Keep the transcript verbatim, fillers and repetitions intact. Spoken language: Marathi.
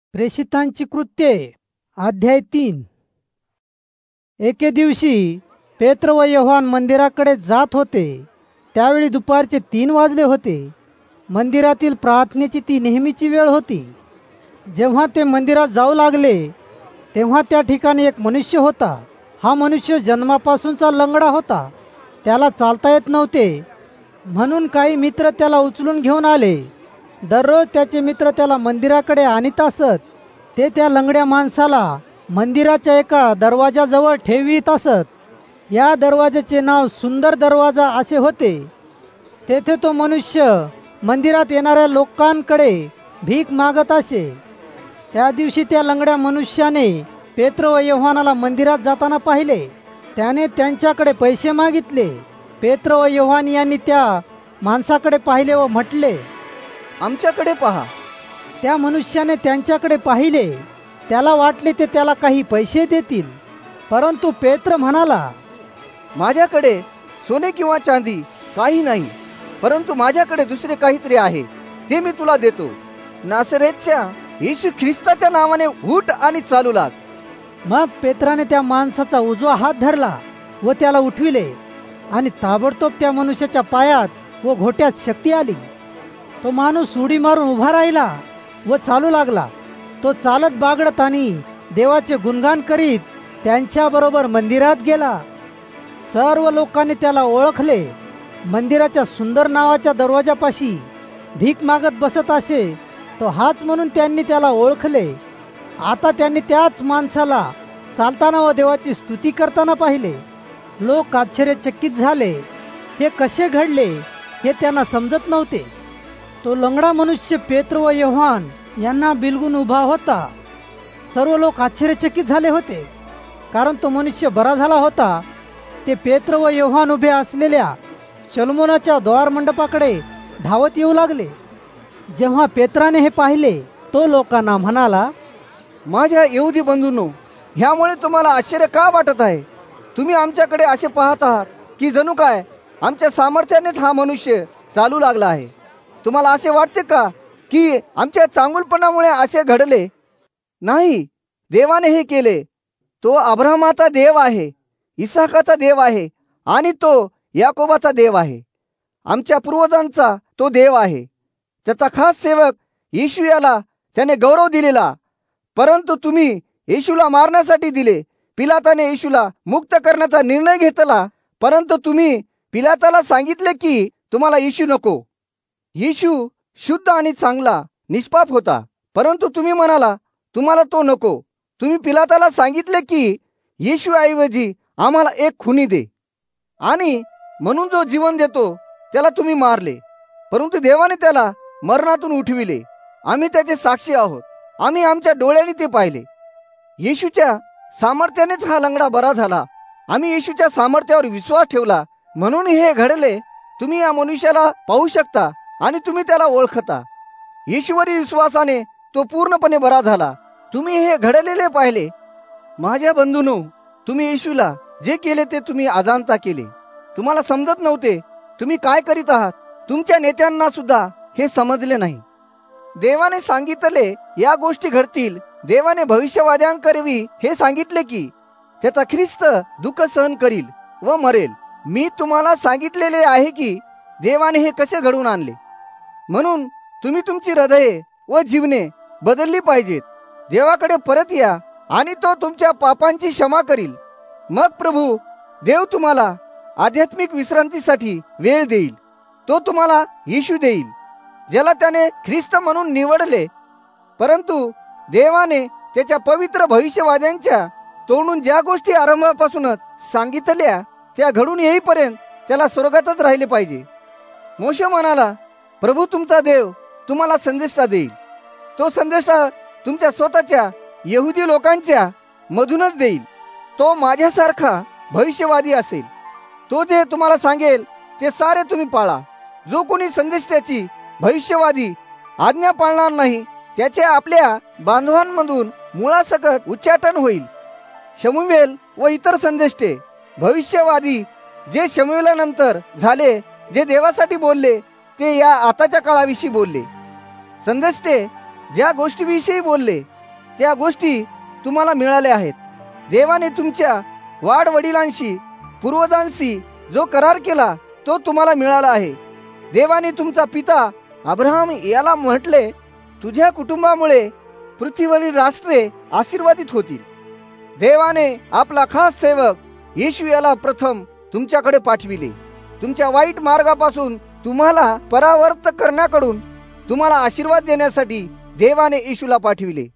प्रेषितांची कृत्ये अध्याय तीन. एके दिवशी पेत्र व योहान मंदिराकडे जात होते. त्यावेळी दुपारचे तीन वाजले होते. मंदिरातील प्रार्थनेची ती नेहमीची वेळ होती. जेव्हा ते मंदिरात जाऊ लागले तेव्हा त्या ठिकाणी एक मनुष्य होता. हा मनुष्य जन्मापासूनचा लंगडा होता. त्याला चालता येत नव्हते, म्हणून काही मित्र त्याला उचलून घेऊन आले. दररोज त्याचे मित्र त्याला मंदिराकडे आणीत असत. ते त्या लंगड्या माणसाला मंदिराच्या एका दरवाजाजवळ ठेवीत असत. या दरवाजाचे नाव सुंदर दरवाजा असे होते. तेथे तो मनुष्य मंदिरात येणाऱ्या लोकांकडे भीक मागत असे. त्या दिवशी त्या लंगड्या मनुष्याने पेत्र व योहानाला मंदिरात जाताना पाहिले. त्याने त्यांच्याकडे पैसे मागितले. पेत्र व योहान यांनी त्या माणसाकडे पाहिले व म्हटले, आमच्याकडे पहा. त्या मनुष्याने त्यांच्याकडे पाहिले. त्याला वाटले ते त्याला काही पैसे देतील, परंतु पेत्र म्हणाला, माझ्याकडे सोने किंवा चांदी काही नाही, परंतु माझ्याकडे दुसरे काहीतरी आहे, ते मी तुला देतो. नासरेतच्या येशू ख्रिस्ताच्या नावाने उठ आणि चालू लाग. मग पेत्राने त्या माणसाचा उजवा हात धरला व त्याला उठविले, आणि ताबडतोब त्या मनुष्याच्या पायात व घोट्यात शक्ती आली. तो माणूस उडी मारून उभा राहिला व चालू लागला. तो चालत बागडत आणि देवाचे गुणगान करीत त्यांच्याबरोबर मंदिरात गेला. सर्व लोकांनी त्याला ओळखले. मंदिराच्या सुंदर नावाच्या दरवाजापाशी भीक मागत बसत असे तो हाच म्हणून त्यांनी त्याला ओळखले. आता त्यांनी त्याच माणसाला चालताना व देवाची स्तुती करताना पाहिले. लोक आश्चर्यचकित झाले. हे कसे घडले हे त्यांना समजत नव्हते. तो लंगडा मनुष्य पेत्र व योहान यांना बिलगून उभा होता. सर्व लोक आश्चर्यचकित झाले होते, कारण तो मनुष्य बरा झाला होता. ते पेत्र व योहान उभे असलेल्या शलोमोनाच्या द्वारमंडपाकडे धावत येऊ लागले. जेव्हा पेत्राने हे पाहिले तो लोकांना म्हणाला, माझ्या यहुदी बंधूंनो, ह्यामुळे तुम्हाला आश्चर्य का वाटत आहे? तुम्ही आमच्याकडे असे पाहत आहात की जणू काय आमच्या सामर्थ्यानेच हा मनुष्य चालू लागला आहे. तुम्हाला असे वाटते का की आमच्या चांगुलपणामुळे असे घडले? नाही, देवाने हे केले. तो अब्राहमाचा देव आहे, इसाकाचा देव आहे आणि तो याकोबाचा देव आहे. आमच्या पूर्वजांचा तो देव आहे. त्याचा खास सेवक येशू याला त्याने गौरव दिलेला, परंतु तुम्ही येशूला मारण्यासाठी दिले. पिलाताने येशूला मुक्त करण्याचा निर्णय घेतला, परंतु तुम्ही पिलाताला सांगितले की तुम्हाला येशू नको. येशू शुद्ध आणि चांगला निष्पाप होता, परंतु तुम्ही म्हणाला तुम्हाला तो नको. तुम्ही पिलाताला सांगितले की येशू ऐवजी आम्हाला एक खुनी दे, आणि म्हणून जो जीवन देतो त्याला तुम्ही मारले, परंतु देवाने त्याला मरणातून उठविले. आम्ही त्याचे साक्षी आहोत. आम्ही आमच्या डोळ्यांनी ते पाहिले. येशूच्या सामर्थ्यानेच हा लंगडा बरा झाला. आम्ही येशूच्या सामर्थ्यावर विश्वास ठेवला, म्हणून हे घडले. तुम्ही या मनुष्याला पाहू शकता आणि तुम्ही त्याला ओळखता. येशूवरील विश्वासाने तो पूर्णपणे बरा झाला. तुम्ही हे घडलेले पाहिले. माझ्या बंधूंनो, तुम्ही येशूला जे केले ते तुम्ही अजाणता केले. तुम्हाला समजत नव्हते तुम्ही काय करीत आहात. तुमच्या नेत्यांना सुद्धा हे समजले नाही. देवाने सांगितले या गोष्टी घडतील. देवाने भविष्यवाद्यांकरवी हे सांगितले की त्याचा ख्रिस्त दुःख सहन करील व मरेल. मी तुम्हाला सांगितलेले आहे की देवाने हे कसे घडवून आणले. म्हणून तुम्ही तुमची हृदये व जीवने बदलली पाहिजेत. देवाकडे परत या आणि तो तुमच्या पापांची क्षमा करील. मग प्रभू देव तुम्हाला आध्यात्मिक विश्रांतीसाठी वेळ देईल. तो तुम्हाला येशू देईल, ज्याला त्याने ख्रिस्त म्हणून निवडले. परंतु देवाने त्याच्या पवित्र भविष्यवाद्यांच्या तोंडून ज्या गोष्टी आरंभापासूनच सांगितल्या त्या घडून येईपर्यंत त्याला स्वर्गातच राहिले पाहिजे. मोशे म्हणाला, प्रभू तुमचा देव तुम्हाला संदेष्टा देईल. तो संदेष्टा तुमच्या स्वतःच्या यहुदी लोकांच्या मधूनच देईल. तो माझ्यासारखा भविष्यवादी असेल. तो जे तुम्हाला सांगेल ते सारे तुम्ही पाळा. जो कोणी संदेष्टाची भविष्यवादी आज्ञा पाळणार नाही त्याचे आपल्या बांधवांमधून मुळासकट उच्चाटन होईल. शमूएल व इतर संदेष्टे भविष्यवादी जे शमूएलानंतर झाले, जे देवासाठी बोलले ते या आताच्या काळाविषयी बोलले. संदेष्टे ज्या गोष्टीविषयी बोलले त्या गोष्टी तुम्हाला मिळाल्या आहेत. देवाने तुमच्या वाडवडिलांशी पूर्वजांशी जो करार केला तो तुम्हाला मिळाला आहे. देवाने तुमचा पिता अब्राहम याला म्हटले, तुझ्या कुटुंबामुळे पृथ्वीवरील राष्ट्रे आशीर्वादित होतील. देवाने आपला खास सेवक येशू याला प्रथम तुमच्याकडे पाठविले. तुमच्या वाईट मार्गापासून तुम्हाला परावर्त करण्याकडून तुम्हाला आशीर्वाद देण्यासाठी देवाने येशूला पाठविले.